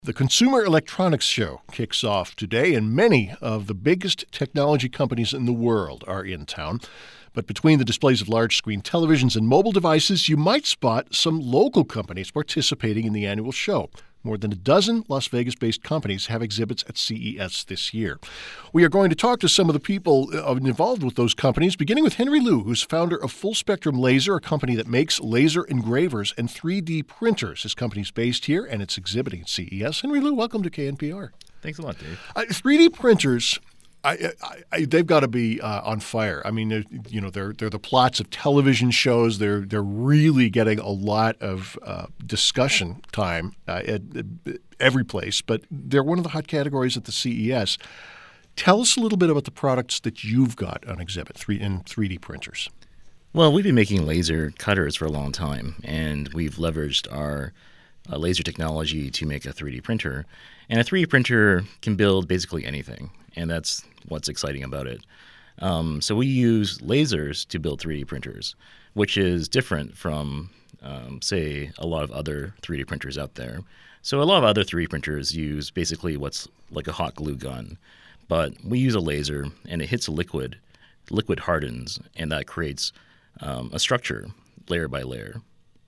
The Consumer Electronics Show kicks off today, and many of the biggest technology companies in the world are in town. But between the displays of large-screen televisions and mobile devices, you might spot some local companies participating in the annual show. More than a dozen Las Vegas-based companies have exhibits at CES this year. We are going to talk to some of the people involved with those companies, beginning with Henry Liu, who's founder of Full Spectrum Laser, a company that makes laser engravers and 3D printers. His company's based here, and it's exhibiting at CES. Henry Liu, welcome to KNPR. Thanks a lot, Dave. 3D printers, they've got to be on fire. I mean, they're the plots of television shows. They're really getting a lot of discussion time at every place. But they're one of the hot categories at the CES. Tell us a little bit about the products that you've got on exhibit in 3D printers. Well, we've been making laser cutters for a long time, and we've leveraged our laser technology to make a 3D printer. And a 3D printer can build basically anything, and that's what's exciting about it. So we use lasers to build 3D printers, which is different from, say, a lot of other 3D printers out there. So a lot of other 3D printers use basically what's like a hot glue gun, but we use a laser, and it hits a liquid hardens, and that creates a structure layer by layer.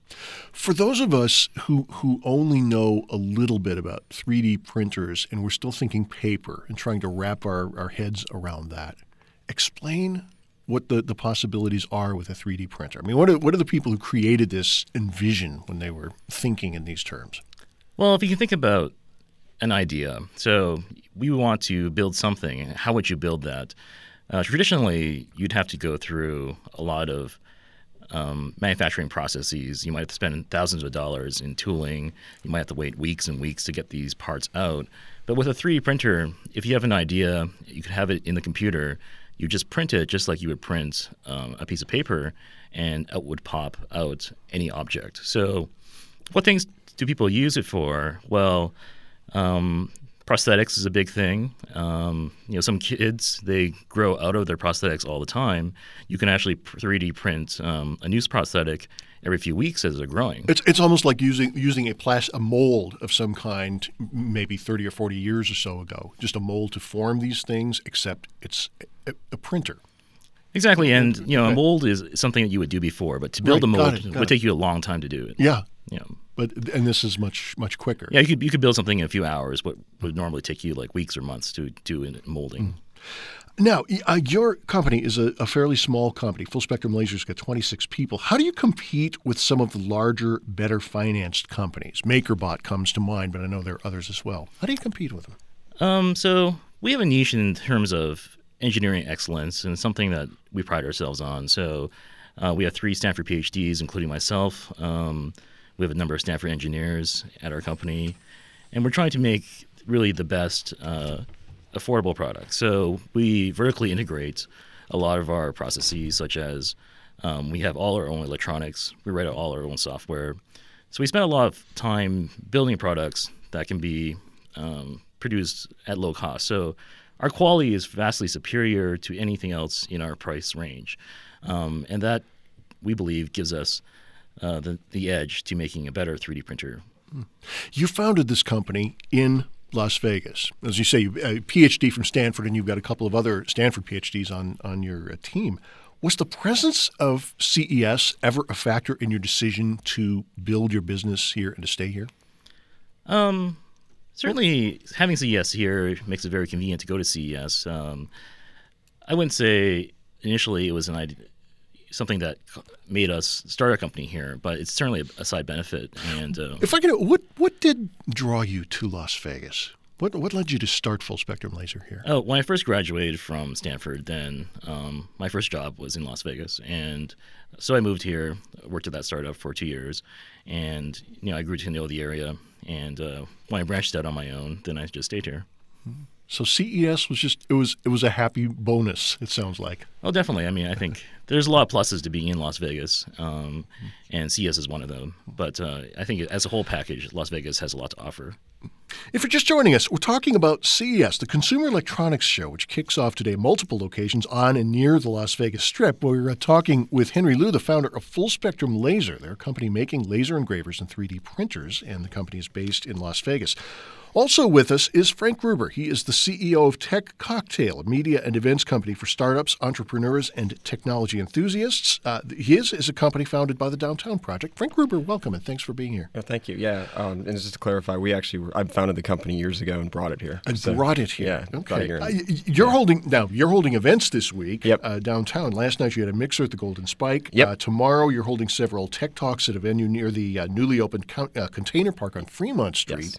For those of us who only know a little bit about 3D printers and we're still thinking paper and trying to wrap our heads around that, explain what the possibilities are with a 3D printer. I mean, what are the people who created this envision when they were thinking in these terms? Well, if you can think about an idea, so we want to build something. How would you build that? Traditionally, you'd have to go through a lot of manufacturing processes. You might have to spend thousands of dollars in tooling. You might have to wait weeks and weeks to get these parts out. But with a 3D printer, if you have an idea, you could have it in the computer. You just print it just like you would print a piece of paper, and out would pop out any object. So what things do people use it for? Well, prosthetics is a big thing. Some kids, they grow out of their prosthetics all the time. You can actually 3D print a new prosthetic every few weeks as they're growing. It's almost like using a mold of some kind, maybe 30 or 40 years or so ago. Just a mold to form these things, except it's a printer. Exactly, and a mold is something that you would do before, but to build a mold would take you a long time to do it. Yeah. And this is much quicker. Yeah, you could build something in a few hours, what would normally take you like weeks or months to do in molding. Now, your company is a fairly small company. Full Spectrum Laser's got 26 people. How do you compete with some of the larger, better financed companies? MakerBot comes to mind, but I know there are others as well. How do you compete with them? So we have a niche in terms of engineering excellence, and it's something that we pride ourselves on. So we have 3 Stanford PhDs, including myself. We have a number of Stanford engineers at our company, and we're trying to make really the best affordable product. So we vertically integrate a lot of our processes, such as we have all our own electronics. We write all our own software. So we spend a lot of time building products that can be produced at low cost. So our quality is vastly superior to anything else in our price range. And that, we believe, gives us the edge to making a better 3D printer. You founded this company in Las Vegas. As you say, you a PhD from Stanford, and you've got a couple of other Stanford PhDs on your team. Was the presence of CES ever a factor in your decision to build your business here and to stay here? Certainly, having CES here makes it very convenient to go to CES. I wouldn't say initially it was an idea, something that made us start our company here, but it's certainly a side benefit. And if I can, what did draw you to Las Vegas? What led you to start Full Spectrum Laser here? Oh, when I first graduated from Stanford, then my first job was in Las Vegas, and so I moved here, worked at that startup for 2 years, and I grew to know the area. And when I branched out on my own, then I just stayed here. So CES was just it was a happy bonus, it sounds like. Oh, definitely. I mean, I think there's a lot of pluses to being in Las Vegas, and CES is one of them. But I think as a whole package, Las Vegas has a lot to offer. If you're just joining us, we're talking about CES, the Consumer Electronics Show, which kicks off today at multiple locations on and near the Las Vegas Strip. We're talking with Henry Liu, the founder of Full Spectrum Laser. They're a company making laser engravers and 3D printers, and the company is based in Las Vegas. Also with us is Frank Gruber. He is the CEO of Tech Cocktail, a media and events company for startups, entrepreneurs, and technology enthusiasts. His is a company founded by the Downtown Project. Frank Gruber, welcome, and thanks for being here. Thank you. Yeah, and just to clarify, I founded the company years ago and brought it here. Brought it here. Yeah. Okay. You're holding events this week. Yep. Downtown. Last night you had a mixer at the Golden Spike. Yep. Tomorrow you're holding several tech talks at a venue near the newly opened Container Park on Fremont Street. Yes.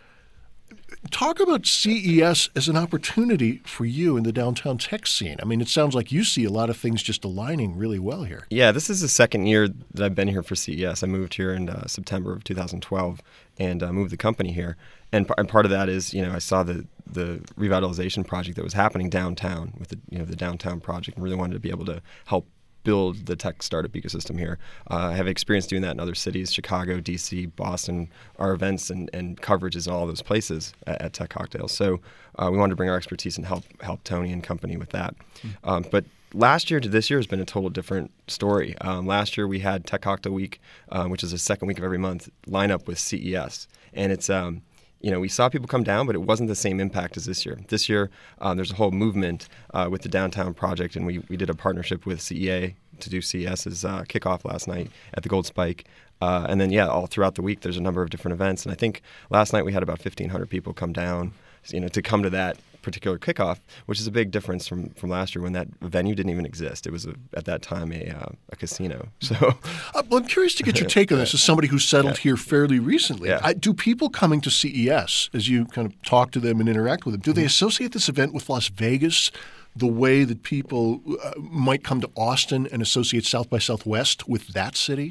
Talk about CES as an opportunity for you in the downtown tech scene. I mean, it sounds like you see a lot of things just aligning really well here. Yeah, this is the second year that I've been here for CES. I moved here in September of 2012 and moved the company here. And part of that is, I saw the revitalization project that was happening downtown with the Downtown Project, and really wanted to be able to help build the tech startup ecosystem here. I have experience doing that in other cities, Chicago, DC, Boston. Our events and coverage is in all those places at Tech Cocktails. So we wanted to bring our expertise and help Tony and company with that. But last year to this year has been a total different story. Last year we had Tech Cocktail Week, which is the second week of every month, line up with CES. And it's we saw people come down, but it wasn't the same impact as this year. This year, there's a whole movement with the Downtown Project, and we did a partnership with CEA to do CES's kickoff last night at the Gold Spike. And then, all throughout the week, there's a number of different events. And I think last night we had about 1,500 people come down, to come to that particular kickoff, which is a big difference from last year when that venue didn't even exist. It was at that time a casino. So, well, I'm curious to get your take on this as somebody who settled here fairly recently. Yeah. Do people coming to CES, as you kind of talk to them and interact with them, do they associate this event with Las Vegas the way that people might come to Austin and associate South by Southwest with that city?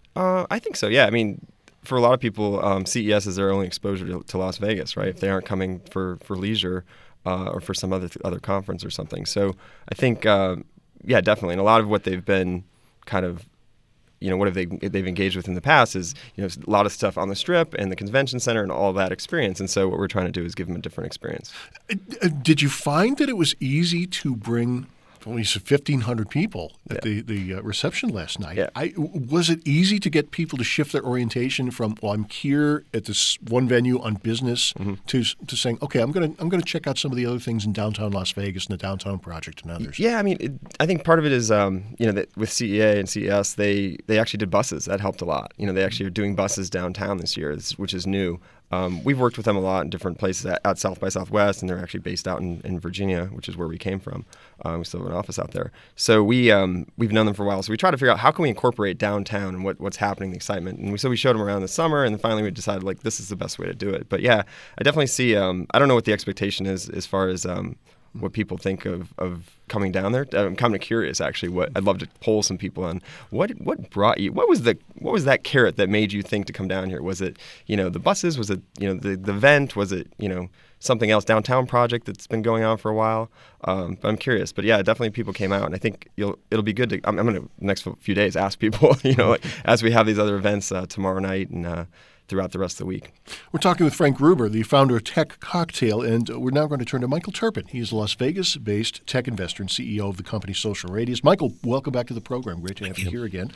I think so. Yeah, I mean, for a lot of people, CES is their only exposure to Las Vegas, right? If they aren't coming for leisure or for some other conference or something. So I think, definitely. And a lot of what they've been kind of, what they've engaged with in the past is, a lot of stuff on the Strip and the convention center and all that experience. And so what we're trying to do is give them a different experience. Did you find that it was easy to bring only 1,500 people at the reception last night? Yeah. Was it easy to get people to shift their orientation from, I'm here at this one venue on business to saying, okay, I'm going to check out some of the other things in downtown Las Vegas and the Downtown Project and others? Yeah, I mean, I think part of it is, that with CEA and CES, they actually did buses. That helped a lot. They actually are doing buses downtown this year, which is new. We've worked with them a lot in different places at South by Southwest, and they're actually based out in Virginia, which is where we came from. We still have an office out there. So we've known them for a while. So we try to figure out how can we incorporate downtown and what's happening, the excitement. And we showed them around the summer, and then finally we decided, this is the best way to do it. But yeah, I definitely see, I don't know what the expectation is as far as what people think of coming down there. I'm kind of curious, actually. I'd love to poll some people on what brought you. What was that carrot that made you think to come down here? Was it the buses? Was it the event? Was it something else? Downtown Project that's been going on for a while. But I'm curious. But yeah, definitely people came out, and I think it'll be good to. I'm going to next few days ask people. As we have these other events tomorrow night and throughout the rest of the week. We're talking with Frank Gruber, the founder of Tech Cocktail, and we're now going to turn to Michael Turpin. He is a Las Vegas-based tech investor and CEO of the company Social Radius. Michael, welcome back to the program. Great to have you here again.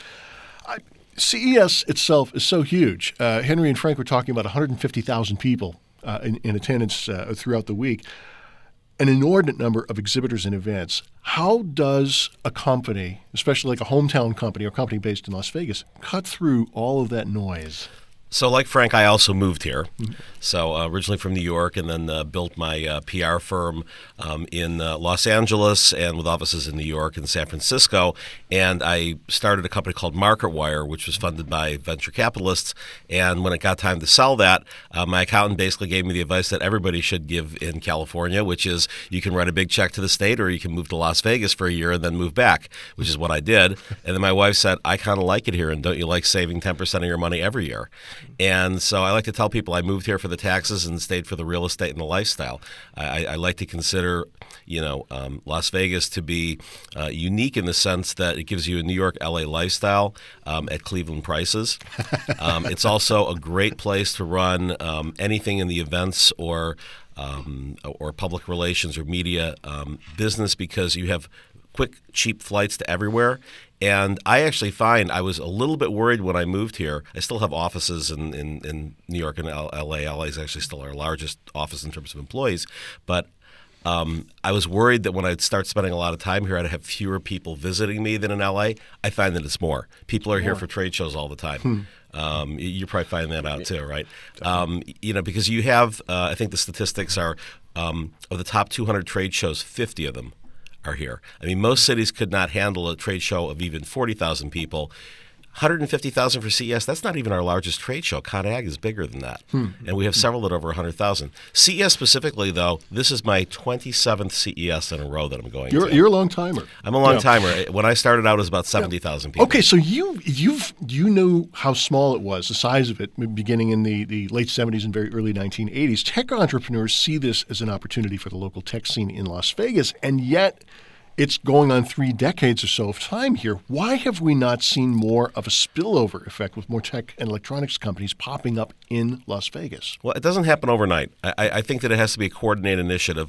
CES itself is so huge. Henry and Frank were talking about 150,000 people in attendance throughout the week. An inordinate number of exhibitors and events. How does a company, especially like a hometown company or company based in Las Vegas, cut through all of that noise? So like Frank, I also moved here. So originally from New York, and then built my PR firm in Los Angeles and with offices in New York and San Francisco. And I started a company called MarketWire, which was funded by venture capitalists. And when it got time to sell that, my accountant basically gave me the advice that everybody should give in California, which is you can write a big check to the state, or you can move to Las Vegas for a year and then move back, which is what I did. And then my wife said, I kind of like it here, and don't you like saving 10% of your money every year? And so I like to tell people I moved here for the taxes and stayed for the real estate and the lifestyle. I like to consider, Las Vegas to be unique in the sense that it gives you a New York, LA lifestyle at Cleveland prices. It's also a great place to run anything in the events or public relations or media business, because you have quick, cheap flights to everywhere. And I actually find I was a little bit worried when I moved here. I still have offices in New York and L.A. L.A. is actually still our largest office in terms of employees. But I was worried that when I'd start spending a lot of time here, I'd have fewer people visiting me than in LA. I find that it's more. People are here for trade shows all the time. You probably find that out too, right? Because you have, I think the statistics are, of the top 200 trade shows, 50 of them are here. I mean, most cities could not handle a trade show of even 40,000 people. 150,000 for CES, that's not even our largest trade show. ConAg is bigger than that. And we have several at over 100,000. CES specifically, though, this is my 27th CES in a row that I'm going to. You're a long timer. I'm a long timer. When I started out, it was about 70,000 people. Okay, so you knew how small it was, the size of it, beginning in the late 70s and very early 1980s. Tech entrepreneurs see this as an opportunity for the local tech scene in Las Vegas, and yet it's going on 3 decades or so of time here. Why have we not seen more of a spillover effect with more tech and electronics companies popping up in Las Vegas? Well, it doesn't happen overnight. I think that it has to be a coordinated initiative.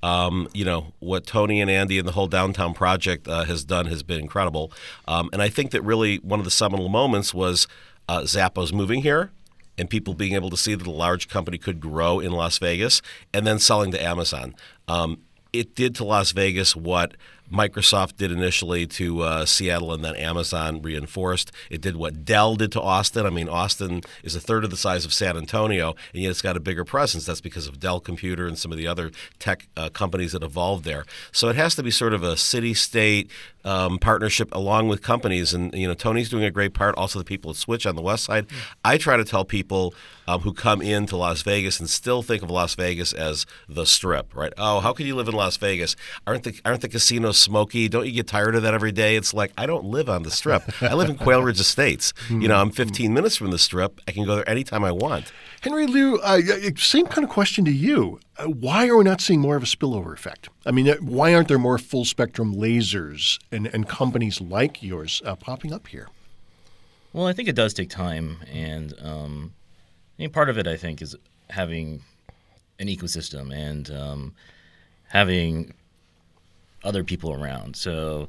What Tony and Andy and the whole downtown project has done has been incredible. And I think that really one of the seminal moments was Zappos moving here and people being able to see that a large company could grow in Las Vegas and then selling to Amazon. It did to Las Vegas what Microsoft did initially to Seattle and then Amazon reinforced. It did what Dell did to Austin. I mean, Austin is a third of the size of San Antonio, and yet it's got a bigger presence. That's because of Dell Computer and some of the other tech companies that evolved there. So it has to be sort of a city-state partnership along with companies. And, Tony's doing a great part. Also, the people at Switch on the west side. I try to tell people who come into Las Vegas and still think of Las Vegas as the Strip, right? Oh, how can you live in Las Vegas? Aren't the casinos smoky? Don't you get tired of that every day? It's like, I don't live on the Strip. I live in Quail Ridge Estates. I'm 15 minutes from the Strip. I can go there anytime I want. Henry Liu, same kind of question to you. Why are we not seeing more of a spillover effect? I mean, why aren't there more full-spectrum lasers and companies like yours popping up here? Well, I think it does take time, and part of it, I think, is having an ecosystem and having other people around. So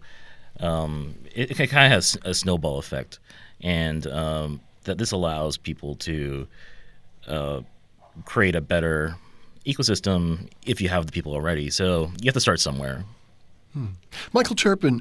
it kind of has a snowball effect, and that this allows people to create a better ecosystem if you have the people already. So you have to start somewhere. Michael Turpin,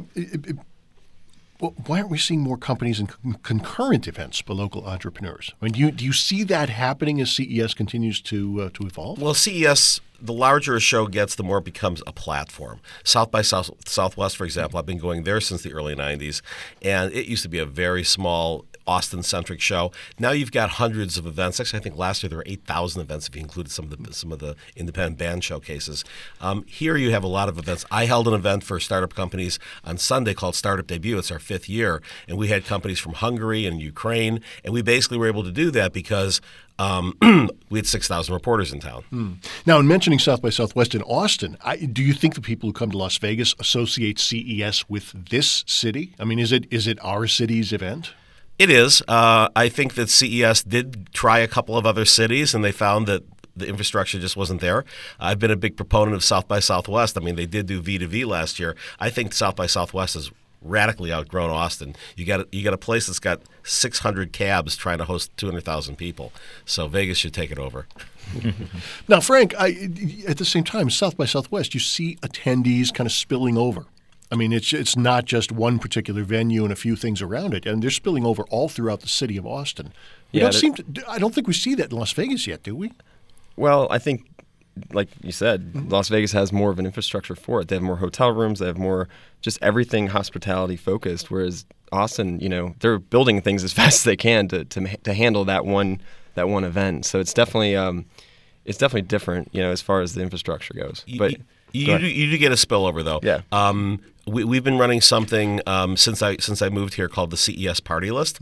why aren't we seeing more companies and concurrent events by local entrepreneurs? I mean, do you see that happening as CES continues to evolve? Well, CES, the larger a show gets, the more it becomes a platform. South by Southwest, for example, I've been going there since the early 90s, and it used to be a very small Austin-centric show. Now you've got hundreds of events. Actually, I think last year there were 8,000 events if you included some of the independent band showcases. Here you have a lot of events. I held an event for startup companies on Sunday called Startup Debut. It's our 5th year, and we had companies from Hungary and Ukraine, and we basically were able to do that because we had 6,000 reporters in town. Now, in mentioning South by Southwest in Austin, do you think the people who come to Las Vegas associate CES with this city? I mean, is it our city's event? It is. I think that CES did try a couple of other cities, and they found that the infrastructure just wasn't there. I've been a big proponent of South by Southwest. I mean, they did do V2V last year. I think South by Southwest has radically outgrown Austin. You got a place that's got 600 cabs trying to host 200,000 people. So Vegas should take it over. Now, Frank, at the same time, South by Southwest, you see attendees kind of spilling over. I mean, it's not just one particular venue and a few things around it, and they're spilling over all throughout the city of Austin. I don't think we see that in Las Vegas yet, do we? Well, I think, like you said, Las Vegas has more of an infrastructure for it. They have more hotel rooms. They have more just everything hospitality focused, whereas Austin, they're building things as fast as they can to handle that one event. So it's definitely different, as far as the infrastructure goes. But you do get a spillover, though. Yeah. We've been running something since I moved here called the CES Party List,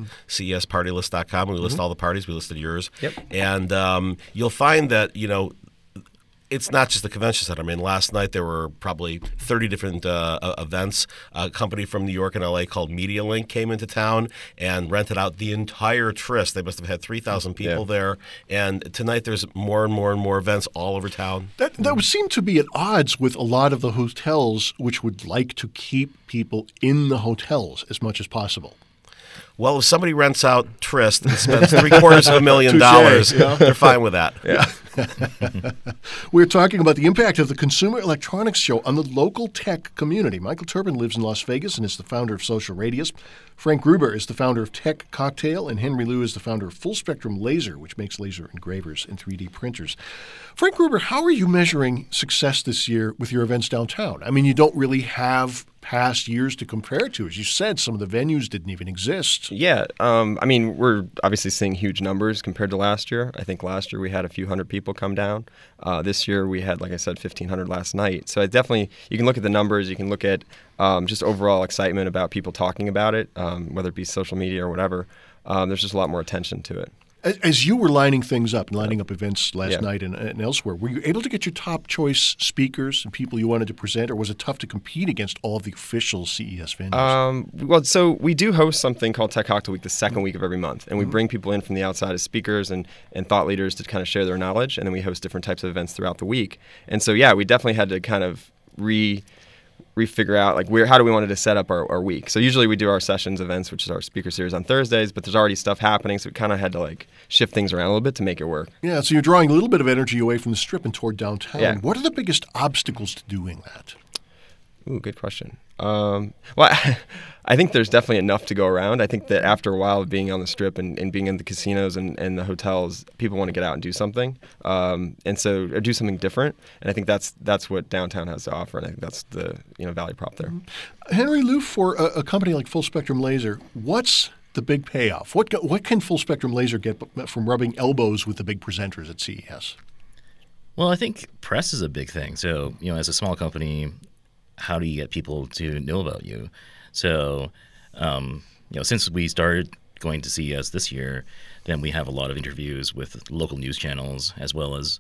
CESPartylist.com. We list all the parties. We listed yours. Yep. And you'll find that, it's not just the convention center. I mean, last night there were probably 30 different events. A company from New York and LA called MediaLink came into town and rented out the entire Tryst. They must have had 3,000 people there. And tonight there's more and more and more events all over town. That would seem to be at odds with a lot of the hotels, which would like to keep people in the hotels as much as possible. Well, if somebody rents out Tryst and spends $750,000, they're fine with that. Yeah. We're talking about the impact of the Consumer Electronics Show on the local tech community. Michael Turpin lives in Las Vegas and is the founder of Social Radius. Frank Gruber is the founder of Tech Cocktail, and Henry Liu is the founder of Full Spectrum Laser, which makes laser engravers and 3D printers. Frank Gruber, how are you measuring success this year with your events downtown? I mean, you don't really have past years to compare to. As you said, some of the venues didn't even exist. Yeah. I mean, we're obviously seeing huge numbers compared to last year. I think last year we had a few hundred people come down. This year we had, like I said, 1,500 last night. So you can look at the numbers. You can look at just overall excitement about people talking about it, whether it be social media or whatever. There's just a lot more attention to it. As you were lining things up and lining up events last night and elsewhere, were you able to get your top choice speakers and people you wanted to present, or was it tough to compete against all of the official CES venues? Well, so we do host something called Tech Cocktail Week the second week of every month, and we bring people in from the outside as speakers and thought leaders to kind of share their knowledge, and then we host different types of events throughout the week. And so, yeah, we definitely had to kind of refigure out how do we want to set up our week. So usually we do our sessions events, which is our speaker series on Thursdays, but there's already stuff happening, so we kind of had to shift things around a little bit to make it work. Yeah, so you're drawing a little bit of energy away from the Strip and toward downtown. Yeah. What are the biggest obstacles to doing that? Ooh, good question. Well, I think there's definitely enough to go around. I think that after a while of being on the Strip and being in the casinos and the hotels, people want to get out and do something, or do something different. And I think that's what downtown has to offer. And I think that's the value prop there. Henry Liu, for a company like Full Spectrum Laser, what's the big payoff? What can Full Spectrum Laser get from rubbing elbows with the big presenters at CES? Well, I think press is a big thing. So, as a small company, how do you get people to know about you? So, since we started going to CES this year, then we have a lot of interviews with local news channels, as well as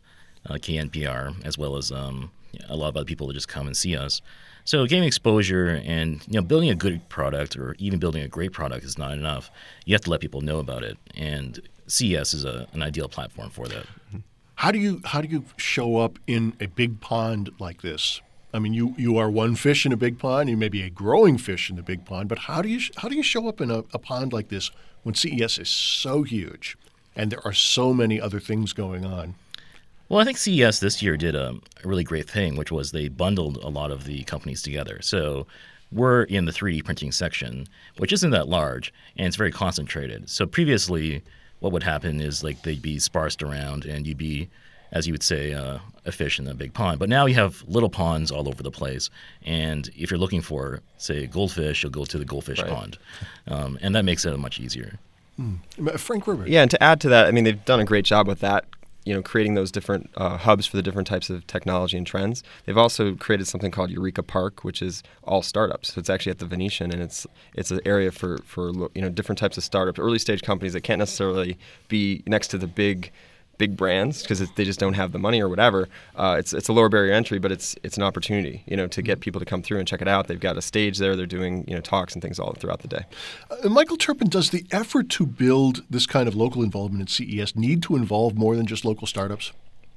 KNPR, as well as a lot of other people that just come and see us. So getting exposure and building a good product or even building a great product is not enough. You have to let people know about it, and CES is an ideal platform for that. How do you show up in a big pond like this? I mean, you are one fish in a big pond. You may be a growing fish in a big pond, but how do you show up in a pond like this when CES is so huge and there are so many other things going on? Well, I think CES this year did a really great thing, which was they bundled a lot of the companies together. So we're in the 3D printing section, which isn't that large, and it's very concentrated. So previously, what would happen is they'd be sparsed around, and you'd be, as you would say, a fish in a big pond. But now you have little ponds all over the place, and if you're looking for, say, goldfish, you'll go to the goldfish pond, and that makes it much easier. Frank Gruber. Yeah, and to add to that, I mean, they've done a great job with that, creating those different hubs for the different types of technology and trends. They've also created something called Eureka Park, which is all startups. So it's actually at the Venetian, and it's an area for different types of startups, early stage companies that can't necessarily be next to the big brands because they just don't have the money or whatever. It's a lower barrier entry, but it's an opportunity, to get people to come through and check it out. They've got a stage there. They're doing talks and things all throughout the day. Michael Turpin, does the effort to build this kind of local involvement at CES need to involve more than just local startups?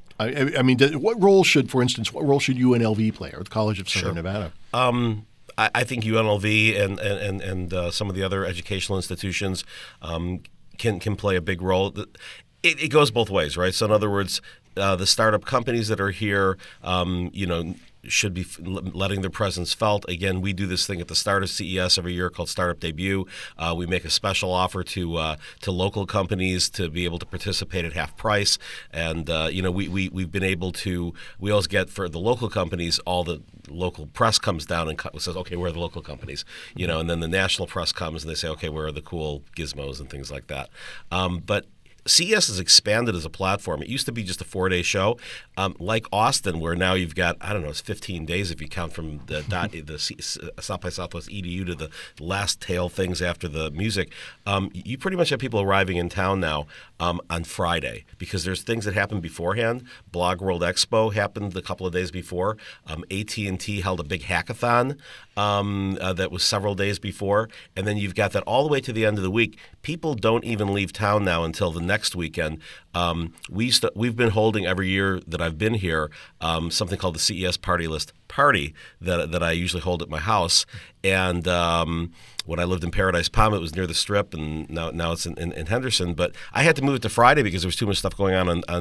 I mean, what role should UNLV play, or the College of Southern Nevada? I think UNLV and some of the other educational institutions can play a big role. It goes both ways, right? So in other words, the startup companies that are here, should be letting their presence felt. Again, we do this thing at the start of CES every year called Startup Debut. We make a special offer to local companies to be able to participate at half price. And we've been able to. We always get for the local companies, all the local press comes down and says, okay, where are the local companies? And then the national press comes and they say, okay, where are the cool gizmos and things like that? But CES has expanded as a platform. It used to be just a 4-day show, like Austin, where now you've got, I don't know, it's 15 days if you count from the South by Southwest EDU to the last tail things after the music. You pretty much have people arriving in town now on Friday because there's things that happen beforehand. Blog World Expo happened a couple of days before. AT&T held a big hackathon that was several days before. And then you've got that all the way to the end of the week. People don't even leave town now until the next weekend. We've been holding every year that I've been here something called the CES Party List Party that I usually hold at my house. And when I lived in Paradise Palm, it was near the Strip, and now it's in Henderson. But I had to move it to Friday because there was too much stuff going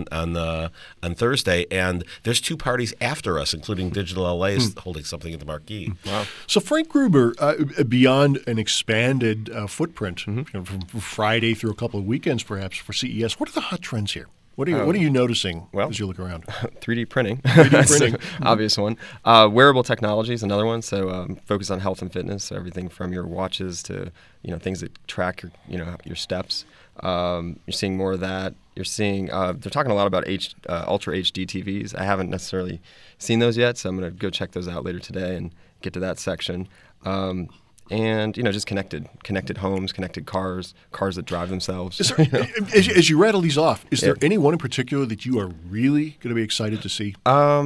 on Thursday. And there's 2 parties after us, including Digital LA is holding something at the Marquee. Wow. So Frank Gruber, beyond an expanded footprint, from Friday through a couple of weekends perhaps for CES, what are the hot trends here? What are you noticing as you look around? 3D printing. 3D printing. Obvious one. Wearable technology is another one. So focus on health and fitness. So everything from your watches to things that track your steps. You're seeing more of that. You're seeing they're talking a lot about Ultra HD TVs. I haven't necessarily seen those yet, so I'm going to go check those out later today and get to that section. And just connected homes, connected cars that drive themselves. Is there, as you rattle these off, is there any one in particular that you are really going to be excited to see?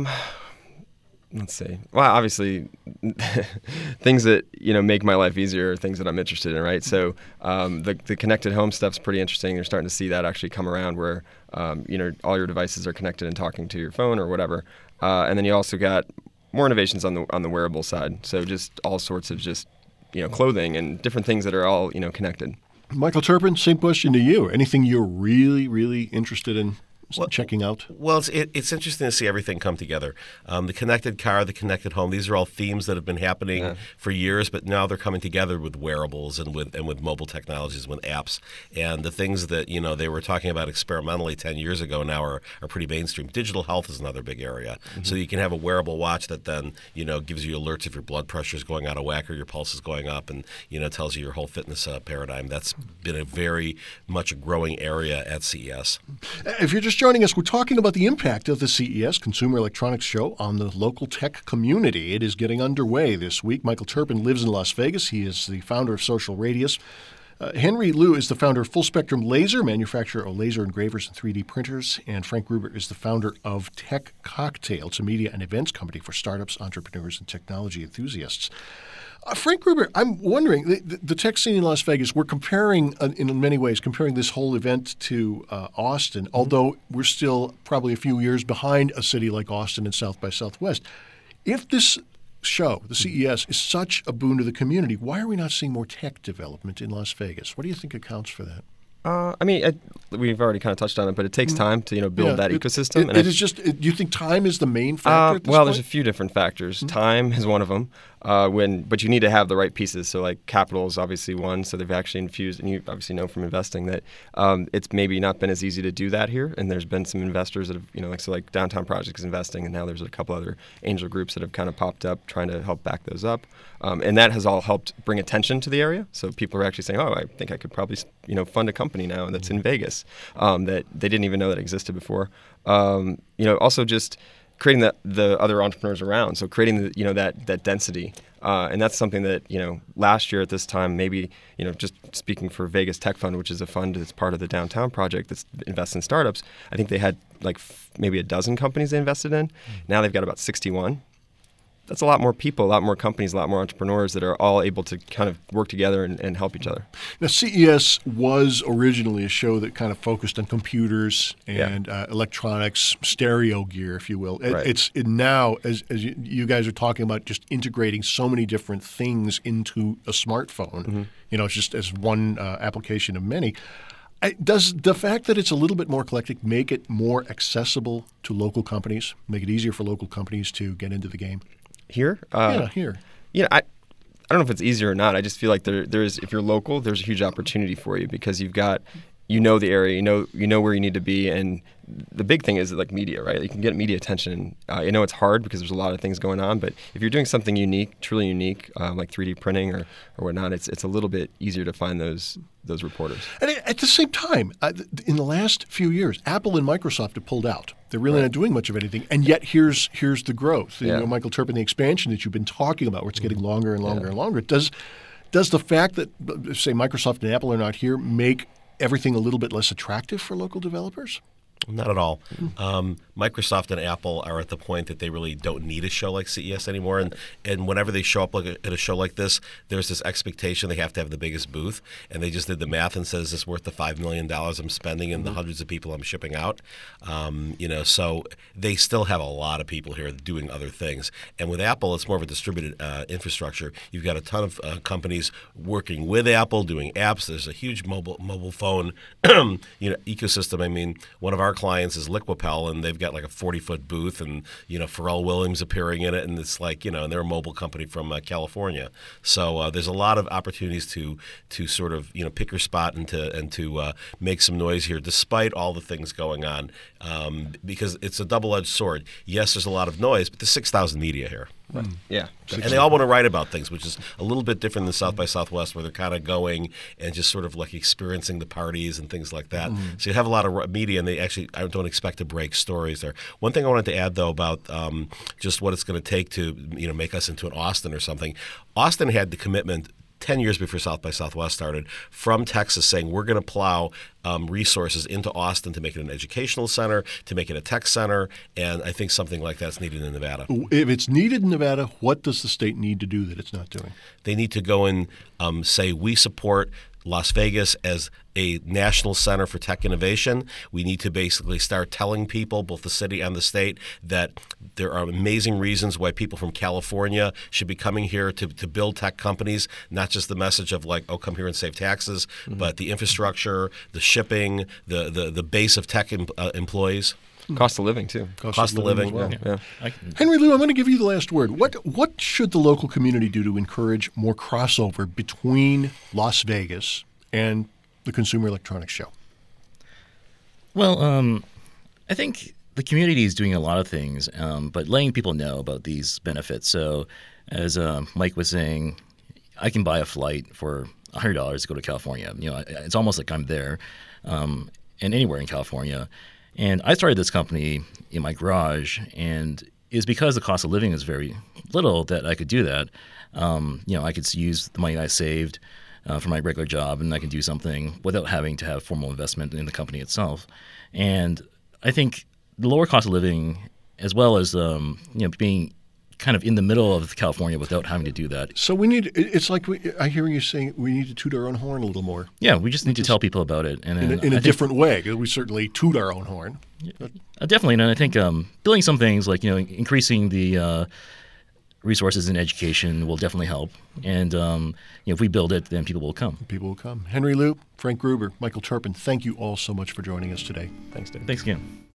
Let's see. Well, obviously, things that make my life easier are things that I'm interested in, right? So the connected home stuff's pretty interesting. You're starting to see that actually come around, where all your devices are connected and talking to your phone or whatever. And then you also got more innovations on the wearable side. So just all sorts of clothing and different things that are all connected. Michael Turpin, same question to you. Anything you're really, really interested in checking out? Well, it's interesting to see everything come together. The connected car, the connected home, these are all themes that have been happening for years, but now they're coming together with wearables and with mobile technologies, with apps. And the things that they were talking about experimentally 10 years ago now are pretty mainstream. Digital health is another big area. Mm-hmm. So you can have a wearable watch that then gives you alerts if your blood pressure is going out of whack or your pulse is going up, and tells you your whole fitness paradigm. That's been a very much a growing area at CES. If you're just joining us, we're talking about the impact of the CES Consumer Electronics Show on the local tech community. It is getting underway this week. Michael Turpin lives in Las Vegas. He is the founder of Social Radius. Henry Liu is the founder of Full Spectrum Laser, manufacturer of laser engravers and 3D printers. And Frank Gruber is the founder of Tech Cocktail. It's a media and events company for startups, entrepreneurs, and technology enthusiasts. Frank Gruber, I'm wondering, the tech scene in Las Vegas, we're comparing, in many ways, comparing this whole event to Austin, although we're still probably a few years behind a city like Austin and South by Southwest. If this show, the CES, is such a boon to the community, why are we not seeing more tech development in Las Vegas? What do you think accounts for that? We've already kind of touched on it, but it takes time to build that ecosystem. Do you think time is the main factor at this point? There's a few different factors. Mm-hmm. Time is one of them. But you need to have the right pieces. So like capital is obviously one. So they've actually infused, and you obviously know from investing that it's maybe not been as easy to do that here. And there's been some investors that have, like Downtown Project is investing, and now there's a couple other angel groups that have kind of popped up trying to help back those up. And that has all helped bring attention to the area. So people are actually saying, I think I could probably fund a company now that's in Vegas that they didn't even know that existed before. Also just creating the other entrepreneurs around. So creating that density. And that's something that, last year at this time, maybe, just speaking for Vegas Tech Fund, which is a fund that's part of the Downtown Project that invests in startups, I think they had maybe a dozen companies they invested in. Now they've got about 61. That's a lot more people, a lot more companies, a lot more entrepreneurs that are all able to kind of work together and help each other. Now, CES was originally a show that kind of focused on computers and electronics, stereo gear, if you will. Right. It's now, as you guys are talking about, just integrating so many different things into a smartphone. Mm-hmm. It's just as one application of many. Does the fact that it's a little bit more eclectic make it more accessible to local companies, make it easier for local companies to get into the game? Here? Here. I don't know if it's easier or not. I just feel like there is, if you're local, there's a huge opportunity for you because you've got, you know the area, you know where you need to be, and the big thing is like media, right? You can get media attention. I know it's hard because there's a lot of things going on, but if you're doing something unique, truly unique, like 3D printing or whatnot, it's a little bit easier to find those reporters. And at the same time, in the last few years, Apple and Microsoft have pulled out. They're really not doing much of anything, and yet here's the growth. You know, Michael Turpin, the expansion that you've been talking about, where it's getting longer and longer and longer. Does the fact that, say, Microsoft and Apple are not here make everything a little bit less attractive for local developers? Not at all. Microsoft and Apple are at the point that they really don't need a show like CES anymore. And whenever they show up at a show like this, there's this expectation they have to have the biggest booth. And they just did the math and said, is this worth the $5 million I'm spending and the hundreds of people I'm shipping out? So they still have a lot of people here doing other things. And with Apple, it's more of a distributed infrastructure. You've got a ton of companies working with Apple, doing apps. There's a huge mobile phone ecosystem. I mean, one of our clients is Liquipel, and they've got like a 40-foot booth, and Pharrell Williams appearing in it, and it's like and they're a mobile company from California. So there's a lot of opportunities to sort of pick your spot and to make some noise here, despite all the things going on, because it's a double-edged sword. Yes, there's a lot of noise, but there's 6,000 media here. Right. Yeah. And they all want to write about things, which is a little bit different than South by Southwest, where they're kind of going and just sort of like experiencing the parties and things like that. So you have a lot of media, and I don't expect to break stories there. One thing I wanted to add, though, about just what it's going to take to make us into an Austin or something. Austin had the commitment 10 years before South by Southwest started from Texas saying we're going to plow resources into Austin to make it an educational center, to make it a tech center, and I think something like that's needed in Nevada. If it's needed in Nevada, what does the state need to do that it's not doing? They need to go and say we support Las Vegas as a national center for tech innovation. We need to basically start telling people, both the city and the state, that there are amazing reasons why people from California should be coming here to build tech companies, not just the message of like, oh, come here and save taxes, but the infrastructure, the shipping, the base of tech employees. Cost of living, too. Cost of living. Well. Yeah. Henry Liu, I'm going to give you the last word. What should the local community do to encourage more crossover between Las Vegas and the Consumer Electronics Show? Well, I think the community is doing a lot of things, but letting people know about these benefits. So as Mike was saying, I can buy a flight for $100 to go to California. It's almost like I'm there, and anywhere in California. And I started this company in my garage, and it's because the cost of living is very little that I could do that. I could use the money I saved for my regular job, and I can do something without having to have formal investment in the company itself. And I think the lower cost of living, as well as being kind of in the middle of California without having to do that. So it's like I hear you saying we need to toot our own horn a little more. Yeah, we just need to tell people about it. And in a different way. We certainly toot our own horn. Definitely. And I think building some things like, increasing the resources in education will definitely help. And if we build it, then people will come. People will come. Henry Liu, Frank Gruber, Michael Turpin, thank you all so much for joining us today. Thanks, Dave. Thanks again.